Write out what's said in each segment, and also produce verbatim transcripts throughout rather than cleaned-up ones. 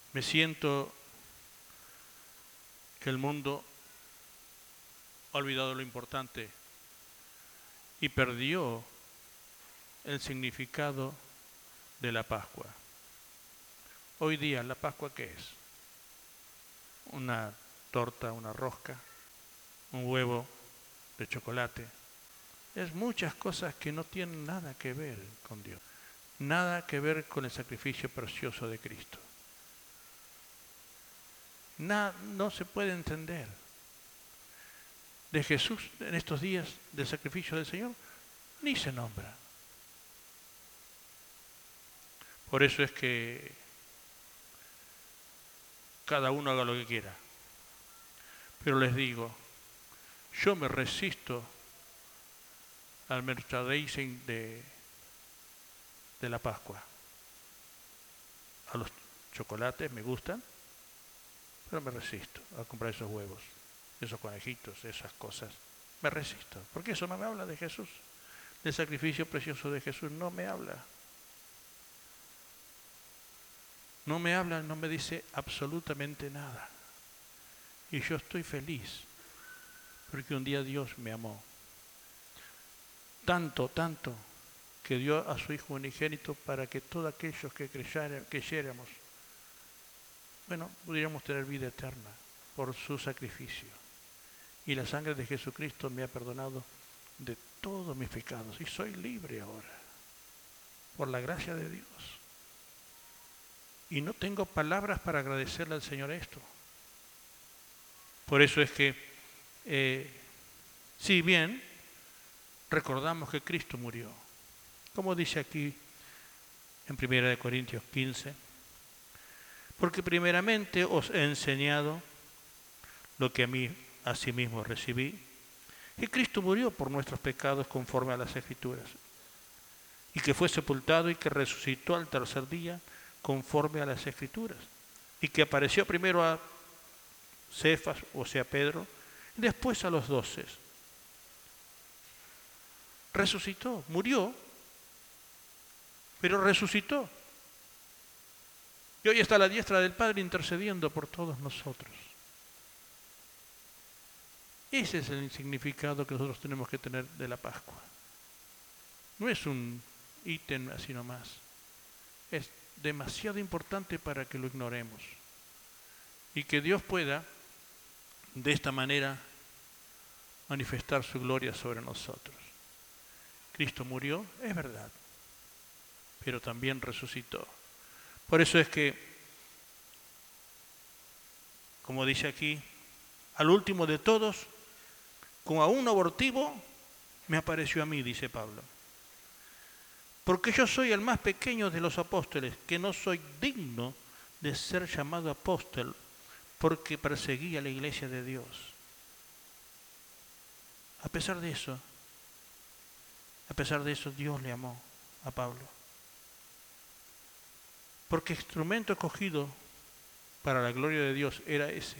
Me siento que el mundo ha olvidado lo importante y perdió el significado de la Pascua. Hoy día, ¿la Pascua qué es? Una torta, una rosca, un huevo de chocolate. Es muchas cosas que no tienen nada que ver con Dios, nada que ver con el sacrificio precioso de Cristo. Na, no se puede entender. De Jesús en estos días del sacrificio del Señor, ni se nombra. Por eso es que cada uno haga lo que quiera. Pero les digo, yo me resisto al merchandising de, de la Pascua. A los chocolates me gustan, pero me resisto a comprar esos huevos, esos conejitos, esas cosas. Me resisto, porque eso no me habla de Jesús. Del sacrificio precioso de Jesús no me habla. No me habla, no me dice absolutamente nada. Y yo estoy feliz, porque un día Dios me amó. Tanto, tanto, que dio a su Hijo unigénito para que todos aquellos que creyéramos, bueno, pudiéramos tener vida eterna por su sacrificio. Y la sangre de Jesucristo me ha perdonado de todos mis pecados. Y soy libre ahora, por la gracia de Dios. Y no tengo palabras para agradecerle al Señor esto. Por eso es que, eh, si bien recordamos que Cristo murió, como dice aquí en primera de Corintios quince, porque primeramente os he enseñado lo que a mí asimismo recibí, que Cristo murió por nuestros pecados conforme a las Escrituras, y que fue sepultado y que resucitó al tercer día conforme a las Escrituras, y que apareció primero a Cefas, o sea Pedro, y después a los doce. Resucitó, murió, pero resucitó. Y hoy está a la diestra del Padre intercediendo por todos nosotros. Ese es el significado que nosotros tenemos que tener de la Pascua. No es un ítem así nomás. Es demasiado importante para que lo ignoremos. Y que Dios pueda, de esta manera, manifestar su gloria sobre nosotros. Cristo murió, es verdad, pero también resucitó. Por eso es que, como dice aquí, al último de todos, como a un abortivo, me apareció a mí, dice Pablo. Porque yo soy el más pequeño de los apóstoles, que no soy digno de ser llamado apóstol, porque perseguía la iglesia de Dios. A pesar de eso, a pesar de eso, Dios le amó a Pablo. Porque instrumento escogido para la gloria de Dios era ese.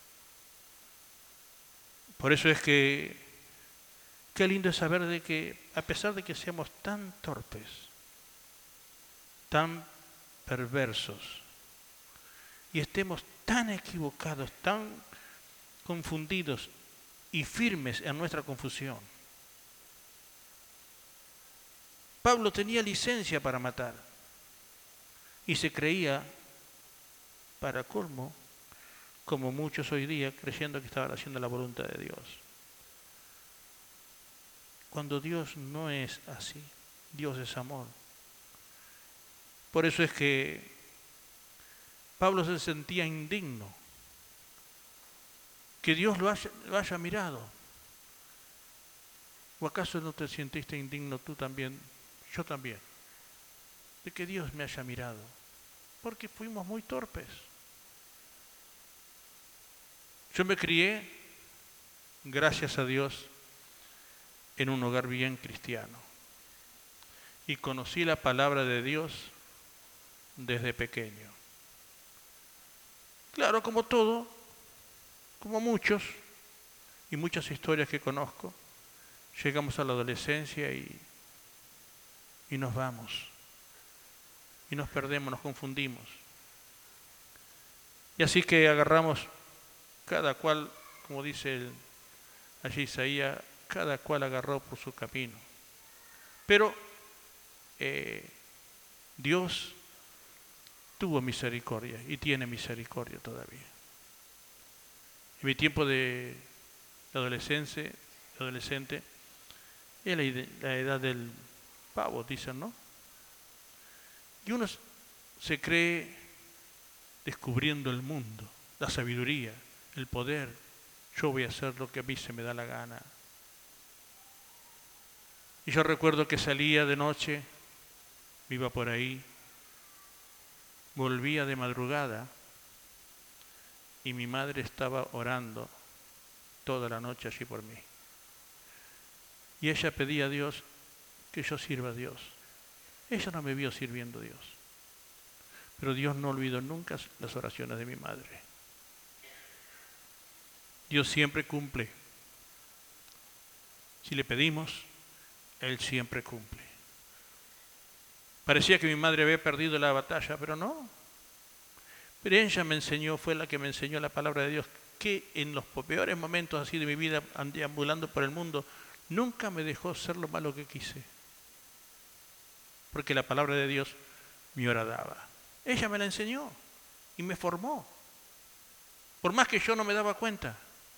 Por eso es que, qué lindo es saber de que, a pesar de que seamos tan torpes, tan perversos, y estemos tan equivocados, tan confundidos y firmes en nuestra confusión. Pablo tenía licencia para matar y se creía, para colmo, como muchos hoy día, creyendo que estaban haciendo la voluntad de Dios. Cuando Dios no es así, Dios es amor. Por eso es que Pablo se sentía indigno, que Dios lo haya, lo haya mirado. ¿O acaso no te sentiste indigno tú también? Yo también. De que Dios me haya mirado. Porque fuimos muy torpes. Yo me crié, gracias a Dios, en un hogar bien cristiano. Y conocí la palabra de Dios desde pequeño. Claro, como todo, como muchos, y muchas historias que conozco, llegamos a la adolescencia y, y nos vamos. Y nos perdemos, nos confundimos. Y así que agarramos cada cual, como dice el, allí Isaías, cada cual agarró por su camino. Pero eh, Dios tuvo misericordia y tiene misericordia todavía. En mi tiempo de adolescencia, adolescente, es la, la edad del pavo, dicen, ¿no? Y uno se cree descubriendo el mundo, la sabiduría, el poder. Yo voy a hacer lo que a mí se me da la gana. Y yo recuerdo que salía de noche, iba por ahí, volvía de madrugada y mi madre estaba orando toda la noche allí por mí. Y ella pedía a Dios que yo sirva a Dios. Ella no me vio sirviendo a Dios. Pero Dios no olvidó nunca las oraciones de mi madre. Dios siempre cumple. Si le pedimos, Él siempre cumple. Parecía que mi madre había perdido la batalla, pero no. Pero ella me enseñó, fue la que me enseñó la palabra de Dios, que en los peores momentos así de mi vida, ambulando por el mundo, nunca me dejó ser lo malo que quise. Porque la palabra de Dios me agradaba. Ella me la enseñó y me formó. Por más que yo no me daba cuenta.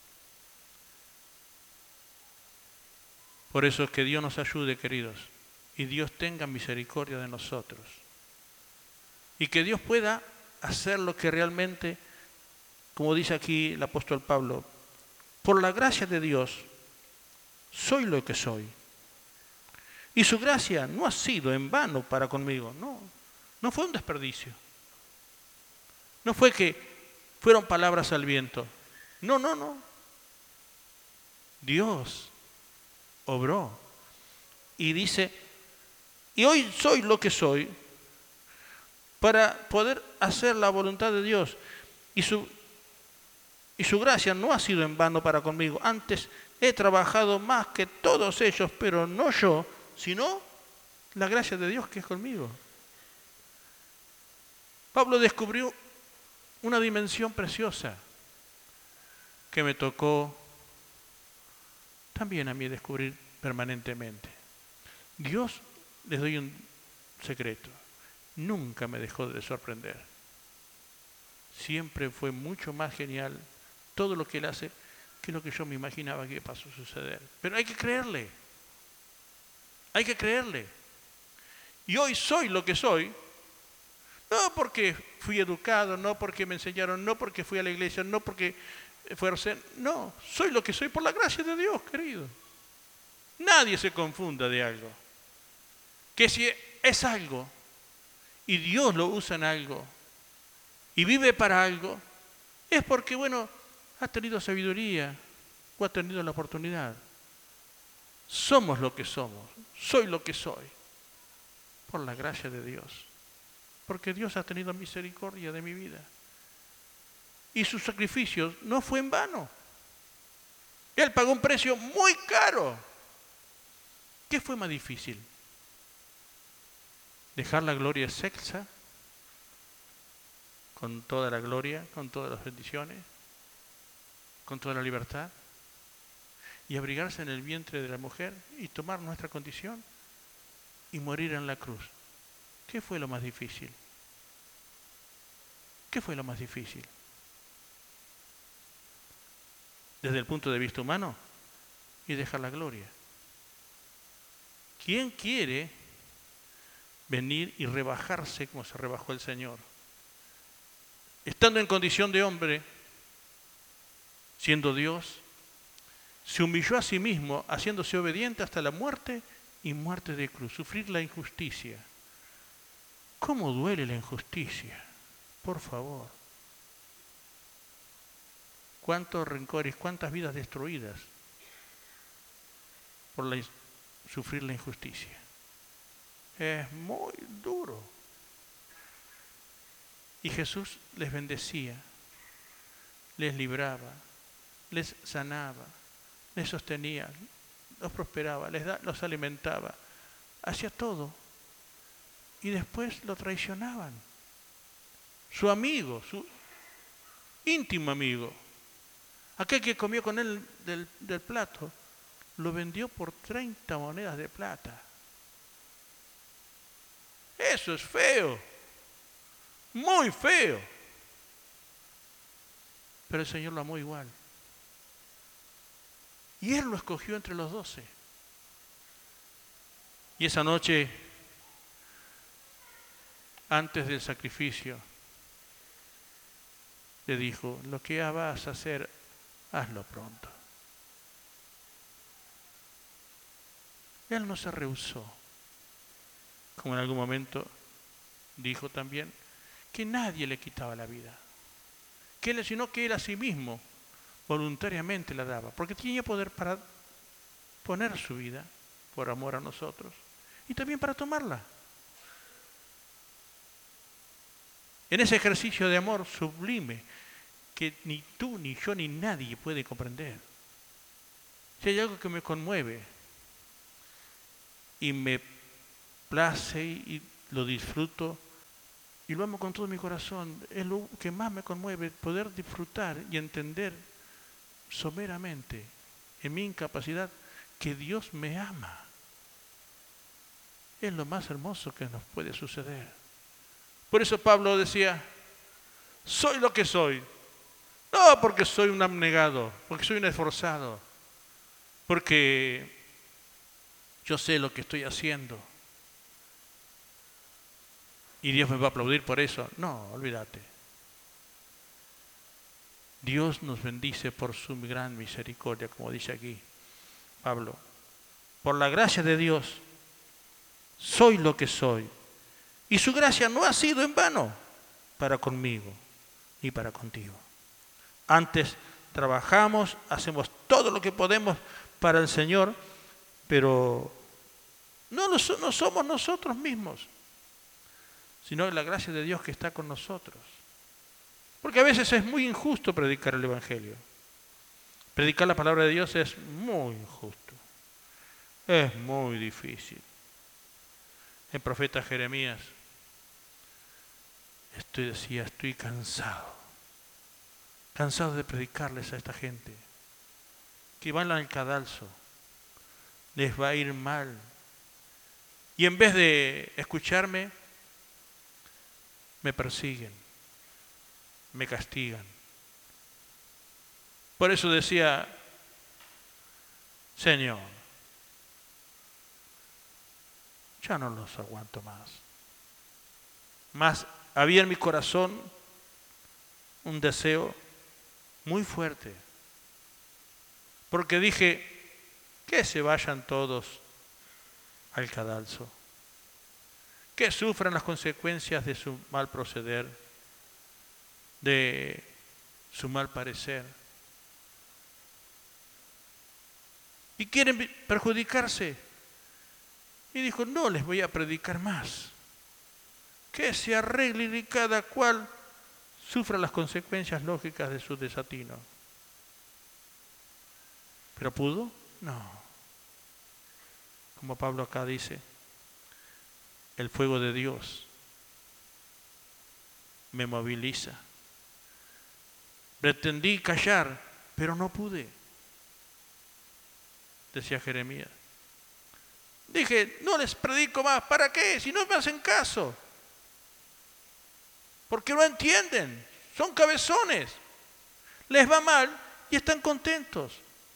Por eso es que Dios nos ayude, queridos, y Dios tenga misericordia de nosotros. Y que Dios pueda hacer lo que realmente, como dice aquí el apóstol Pablo, por la gracia de Dios, soy lo que soy. Y su gracia no ha sido en vano para conmigo, no, no fue un desperdicio. No fue que fueron palabras al viento. No, no, no. Dios obró y dice, y hoy soy lo que soy para poder hacer la voluntad de Dios. Y su, y su gracia no ha sido en vano para conmigo. Antes he trabajado más que todos ellos, pero no yo, sino la gracia de Dios que es conmigo. Pablo descubrió una dimensión preciosa que me tocó también a mí descubrir permanentemente. Dios, les doy un secreto, nunca me dejó de sorprender. Siempre fue mucho más genial todo lo que Él hace que lo que yo me imaginaba que pasó a suceder. Pero hay que creerle. Hay que creerle. Y hoy soy lo que soy, no porque fui educado, no porque me enseñaron, no porque fui a la iglesia, no porque fui a hacer, no, soy lo que soy por la gracia de Dios, querido. Nadie se confunda de algo. Que si es algo y Dios lo usa en algo y vive para algo, es porque, bueno, ha tenido sabiduría o ha tenido la oportunidad. Somos lo que somos, soy lo que soy, por la gracia de Dios. Porque Dios ha tenido misericordia de mi vida. Y su sacrificio no fue en vano. Él pagó un precio muy caro. ¿Qué fue más difícil? ¿Dejar la gloria excelsa? Con toda la gloria, con todas las bendiciones, con toda la libertad. Y abrigarse en el vientre de la mujer y tomar nuestra condición y morir en la cruz. ¿Qué fue lo más difícil? ¿Qué fue lo más difícil? Desde el punto de vista humano, y dejar la gloria. ¿Quién quiere venir y rebajarse como se rebajó el Señor? Estando en condición de hombre, siendo Dios, se humilló a sí mismo, haciéndose obediente hasta la muerte y muerte de cruz, sufrir la injusticia. ¿Cómo duele la injusticia? Por favor. ¿Cuántos rencores, cuántas vidas destruidas por la, sufrir la injusticia? Es muy duro. Y Jesús les bendecía, les libraba, les sanaba, les sostenía, los prosperaba, les da, los alimentaba, hacía todo. Y después lo traicionaban. Su amigo, su, íntimo amigo. Aquel que comió con él del, del plato, lo vendió por treinta monedas de plata. Eso es feo, muy feo. Pero el Señor lo amó igual. Y Él lo escogió entre los doce. Y esa noche, antes del sacrificio, le dijo, lo que vas a hacer, hazlo pronto. Él no se rehusó. Como en algún momento dijo también, que nadie le quitaba la vida, que él, sino que él a sí mismo voluntariamente la daba, porque tenía poder para poner su vida por amor a nosotros y también para tomarla. En ese ejercicio de amor sublime que ni tú, ni yo, ni nadie puede comprender. Si hay algo que me conmueve y me place y lo disfruto y lo amo con todo mi corazón, es lo que más me conmueve, poder disfrutar y entender someramente en mi incapacidad que Dios me ama. Es lo más hermoso que nos puede suceder. Por eso Pablo decía, soy lo que soy, no porque soy un abnegado, porque soy un esforzado, porque yo sé lo que estoy haciendo y Dios me va a aplaudir por eso. No, olvídate. Dios nos bendice por su gran misericordia, como dice aquí Pablo. Por la gracia de Dios, soy lo que soy. Y su gracia no ha sido en vano para conmigo ni para contigo. Antes trabajamos, hacemos todo lo que podemos para el Señor, pero no, no somos nosotros mismos, sino la gracia de Dios que está con nosotros. Porque a veces es muy injusto predicar el Evangelio. Predicar la palabra de Dios es muy injusto. Es muy difícil. El profeta Jeremías estoy, decía, estoy cansado. Cansado de predicarles a esta gente. Que van al cadalso. Les va a ir mal. Y en vez de escucharme, me persiguen, me castigan. Por eso decía, Señor, ya no los aguanto más. Mas había en mi corazón un deseo muy fuerte, porque dije, que se vayan todos al cadalso, que sufran las consecuencias de su mal proceder, de su mal parecer. Y quieren perjudicarse. Y dijo, no les voy a predicar más. Que se arregle y cada cual sufra las consecuencias lógicas de su desatino. ¿Pero pudo? No. Como Pablo acá dice, el fuego de Dios me moviliza. Pretendí callar, pero no pude, decía Jeremías. Dije, no les predico más, ¿para qué? Si no me hacen caso. Porque no entienden, son cabezones. Les va mal y están contentos.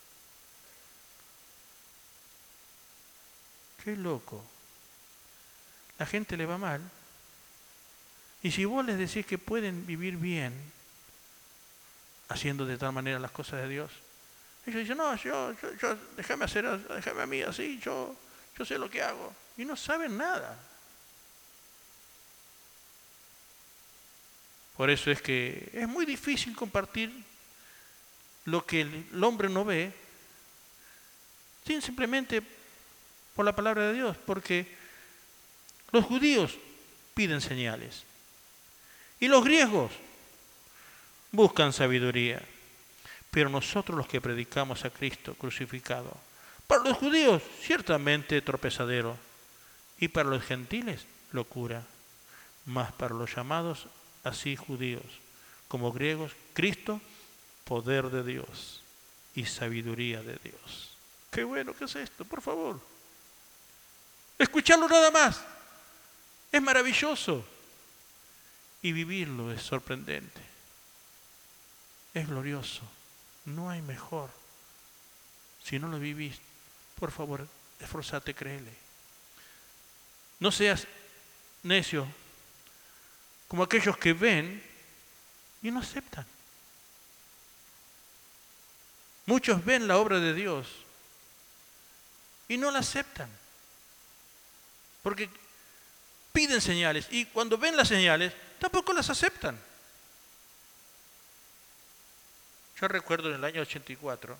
Qué loco. La gente le va mal. Y si vos les decís que pueden vivir bien, haciendo de tal manera las cosas de Dios, ellos dicen, no, yo, yo, yo déjame hacer, déjame a mí así, yo, yo sé lo que hago. Y no saben nada. Por eso es que es muy difícil compartir lo que el hombre no ve, sin simplemente por la palabra de Dios, porque los judíos piden señales y los griegos buscan sabiduría, pero nosotros los que predicamos a Cristo crucificado, para los judíos ciertamente tropezadero y para los gentiles locura, mas para los llamados así judíos como griegos, Cristo, poder de Dios y sabiduría de Dios. Qué bueno que es esto, por favor. Escucharlo nada más es maravilloso y vivirlo es sorprendente. Es glorioso. No hay mejor. Si no lo vivís, por favor, esforzate, créele. No seas necio como aquellos que ven y no aceptan. Muchos ven la obra de Dios y no la aceptan. Porque piden señales y cuando ven las señales tampoco las aceptan. Yo recuerdo en el año ochenta y cuatro,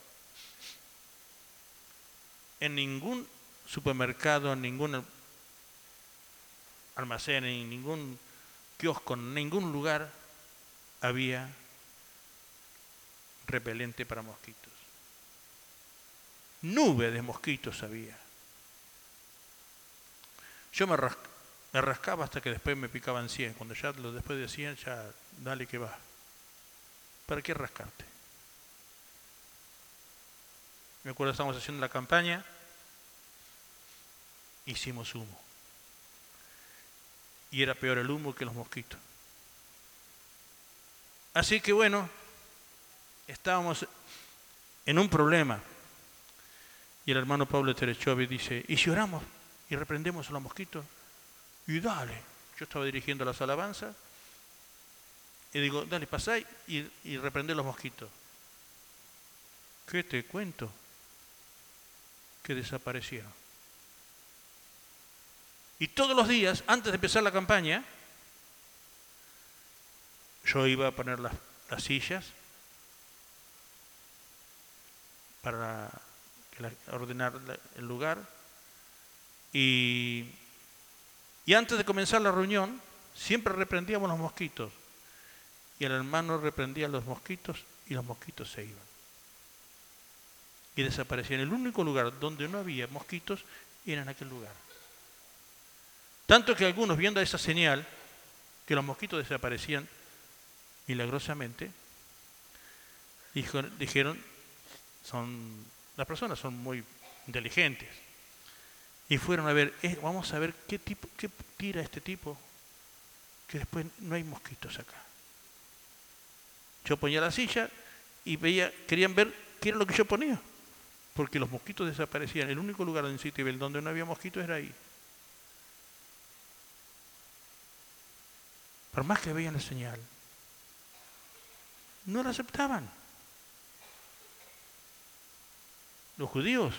en ningún supermercado, en ningún almacén, en ningún kiosco, en ningún lugar había repelente para mosquitos. Nube de mosquitos había. Yo me, ras me rascaba hasta que después me picaban cien. Cuando ya lo después de cien, ya dale que va. ¿Para qué rascarte? Me acuerdo, estábamos haciendo la campaña, hicimos humo. Y era peor el humo que los mosquitos. Así que bueno, estábamos en un problema. Y el hermano Pablo Terechovi dice, ¿y si oramos y reprendemos a los mosquitos? Y dale. Yo estaba dirigiendo las alabanzas. Y digo, dale, pasá y, y reprendé los mosquitos. ¿Qué te cuento? Que desaparecieron. Y todos los días, antes de empezar la campaña, yo iba a poner las, las sillas para la, ordenar la, el lugar. Y, y antes de comenzar la reunión, siempre reprendíamos los mosquitos. Y el hermano reprendía los mosquitos y los mosquitos se iban. Y desaparecían. El único lugar donde no había mosquitos era en aquel lugar. Tanto que algunos, viendo esa señal, que los mosquitos desaparecían milagrosamente, dijo, dijeron, son, las personas son muy inteligentes. Y fueron a ver, eh, vamos a ver qué tipo, qué tira este tipo, que después no hay mosquitos acá. Yo ponía la silla y veía, querían ver qué era lo que yo ponía. Porque los mosquitos desaparecían. El único lugar en Cityville donde no había mosquitos era ahí. Por más que veían la señal, no la aceptaban. Los judíos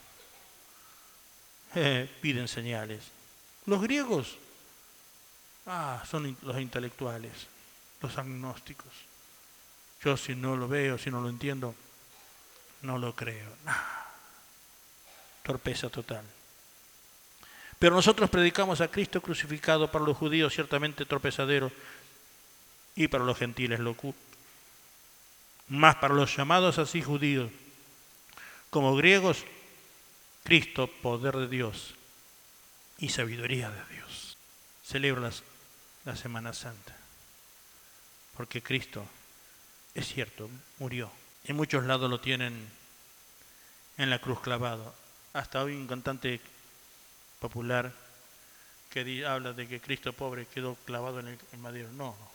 eh, piden señales. Los griegos ah, son in los intelectuales, los agnósticos. Yo si no lo veo, si no lo entiendo, no lo creo. Nah. Torpeza total. Pero nosotros predicamos a Cristo crucificado, para los judíos ciertamente tropezadero y para los gentiles locura. Más para los llamados así judíos como griegos, Cristo, poder de Dios y sabiduría de Dios. Celebro las, la Semana Santa porque Cristo, es cierto, murió. En muchos lados lo tienen en la cruz clavado. Hasta hoy un cantante popular que di, habla de que Cristo pobre quedó clavado en el en madero. No, no.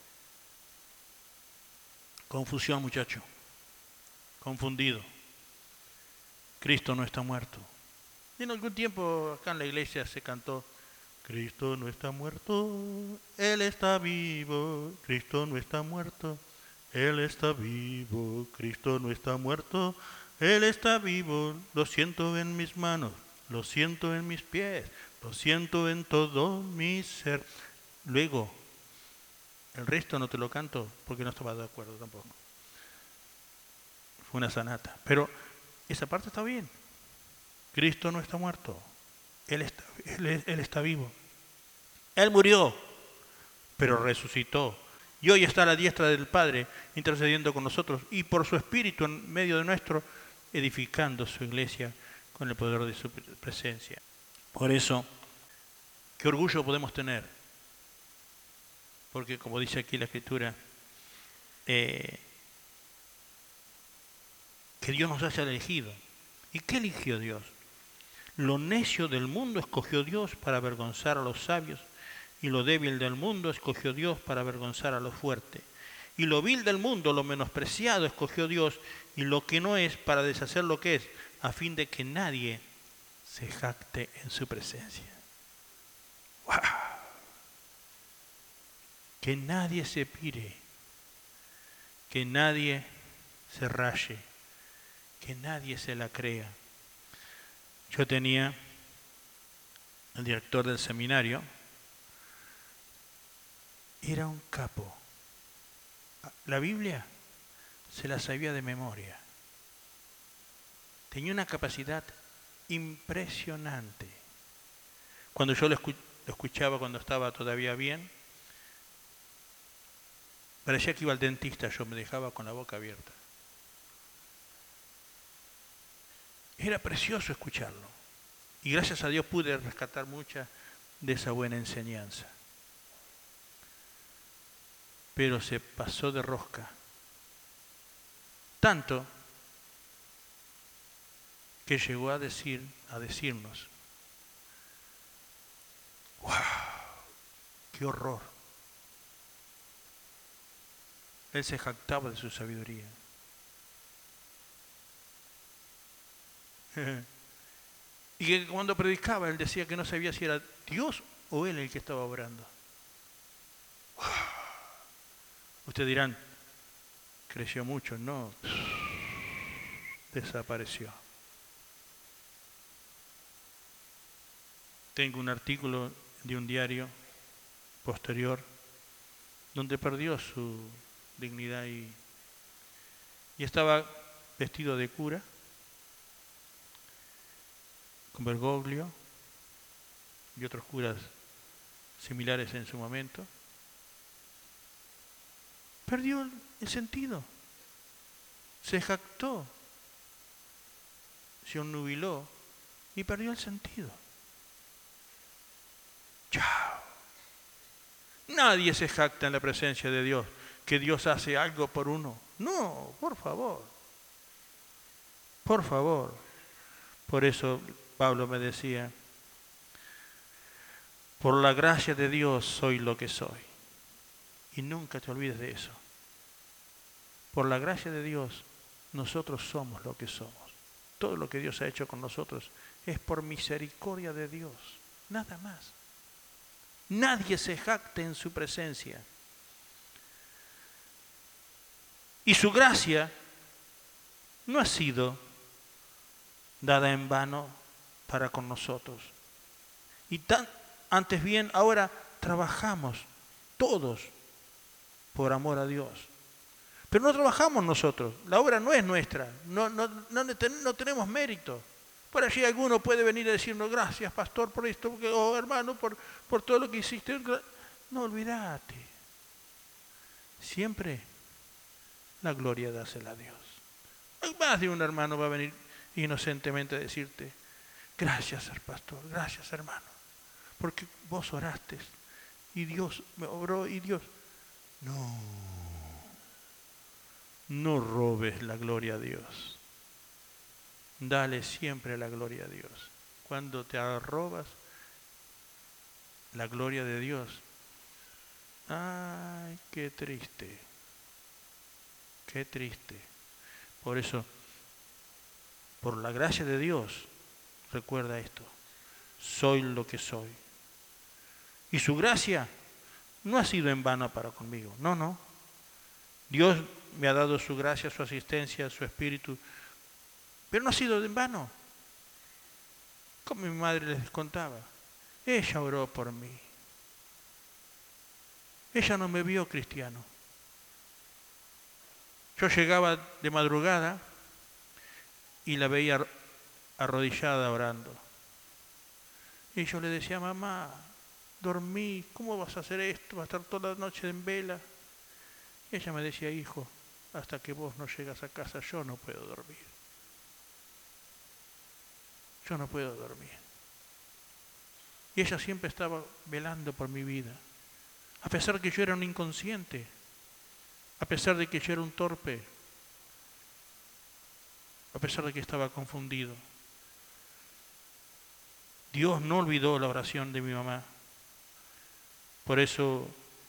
Confusión, muchacho. Confundido. Cristo no está muerto. Y en algún tiempo acá en la iglesia se cantó, Cristo no está muerto, Él está vivo. Cristo no está muerto, Él está vivo. Cristo no está muerto, Él está vivo. Lo siento en mis manos, lo siento en mis pies, lo siento en todo mi ser. Luego, el resto no te lo canto porque no estaba de acuerdo tampoco. Fue una sanata. Pero esa parte está bien. Cristo no está muerto. Él está, él, él está vivo. Él murió, pero resucitó. Y hoy está a la diestra del Padre, intercediendo con nosotros. Y por su Espíritu en medio de nuestro, edificando su iglesia con el poder de su presencia. Por eso, qué orgullo podemos tener. Porque como dice aquí la Escritura, eh, que Dios nos haya elegido. ¿Y qué eligió Dios? Lo necio del mundo escogió Dios para avergonzar a los sabios, y lo débil del mundo escogió Dios para avergonzar a los fuertes. Y lo vil del mundo, lo menospreciado, escogió Dios, y lo que no es, para deshacer lo que es, a fin de que nadie se jacte en su presencia. ¡Wow! Que nadie se pire, que nadie se raye, que nadie se la crea. Yo tenía el director del seminario, era un capo. La Biblia se la sabía de memoria. Tenía una capacidad impresionante. Cuando yo lo, escu lo escuchaba cuando estaba todavía bien, parecía que iba al dentista, yo me dejaba con la boca abierta. Era precioso escucharlo. Y gracias a Dios pude rescatar mucha de esa buena enseñanza. Pero se pasó de rosca. Tanto que llegó a decir, a decirnos, ¡wow! ¡Qué horror! Él se jactaba de su sabiduría. Y que cuando predicaba, él decía que no sabía si era Dios o él el que estaba obrando. ¡Wow! Ustedes dirán, creció mucho. No, desapareció. Tengo un artículo de un diario posterior donde perdió su dignidad y, y estaba vestido de cura, con Bergoglio y otros curas similares en su momento. Perdió el sentido, se jactó, se onnubiló y perdió el sentido. ¡Chao! Nadie se jacta en la presencia de Dios, que Dios hace algo por uno. No, por favor, por favor. Por eso Pablo me decía, por la gracia de Dios soy lo que soy. Y nunca te olvides de eso. Por la gracia de Dios, nosotros somos lo que somos. Todo lo que Dios ha hecho con nosotros es por misericordia de Dios, nada más. Nadie se jacte en su presencia. Y su gracia no ha sido dada en vano para con nosotros. Y tan, antes bien, ahora trabajamos todos por amor a Dios. Pero no trabajamos nosotros, la obra no es nuestra, no, no, no, no tenemos mérito. Por allí alguno puede venir a decirnos, gracias pastor por esto, porque, oh hermano, por, por todo lo que hiciste. No, olvídate. Siempre la gloria dásela a Dios. Más de un hermano va a venir inocentemente a decirte, gracias pastor, gracias hermano, porque vos oraste y Dios me obró y Dios... No, no robes la gloria a Dios. Dale siempre la gloria a Dios. Cuando te arrobas la gloria de Dios, ay, qué triste, qué triste. Por eso, por la gracia de Dios, recuerda esto, soy lo que soy. Y su gracia no ha sido en vano para conmigo, no, no. Dios me ha dado su gracia, su asistencia, su espíritu, pero no ha sido en vano. Como mi madre les contaba, ella oró por mí. Ella no me vio cristiano. Yo llegaba de madrugada y la veía arrodillada orando. Y yo le decía, mamá, dormí, ¿cómo vas a hacer esto? ¿Vas a estar toda la noche en vela? Y ella me decía, hijo, hasta que vos no llegas a casa yo no puedo dormir. Yo no puedo dormir. Y ella siempre estaba velando por mi vida. A pesar que yo era un inconsciente, a pesar de que yo era un torpe, a pesar de que estaba confundido. Dios no olvidó la oración de mi mamá. Por eso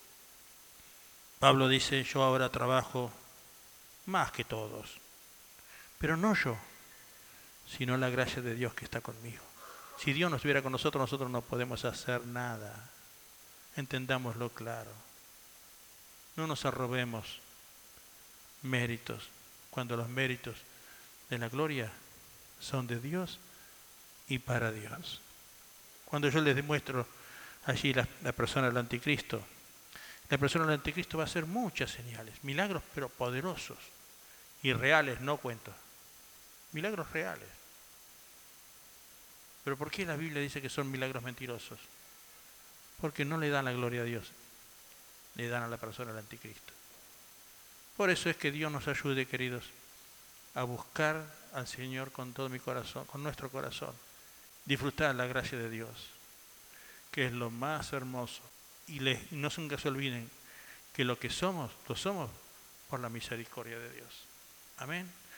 Pablo dice, yo ahora trabajo más que todos, pero no yo, sino la gracia de Dios que está conmigo. Si Dios no estuviera con nosotros, nosotros no podemos hacer nada. Entendámoslo claro. No nos arrobemos méritos, cuando los méritos de la gloria son de Dios y para Dios. Cuando yo les demuestro allí la, la persona del anticristo, la persona del anticristo va a hacer muchas señales, milagros pero poderosos y reales, no cuentos, milagros reales. Pero ¿por qué la Biblia dice que son milagros mentirosos? Porque no le dan la gloria a Dios, le dan a la persona del anticristo. Por eso es que Dios nos ayude, queridos, a buscar al Señor con todo mi corazón, con nuestro corazón, disfrutar la gracia de Dios, que es lo más hermoso. Y les, no nunca se olviden que lo que somos, lo somos por la misericordia de Dios. Amén.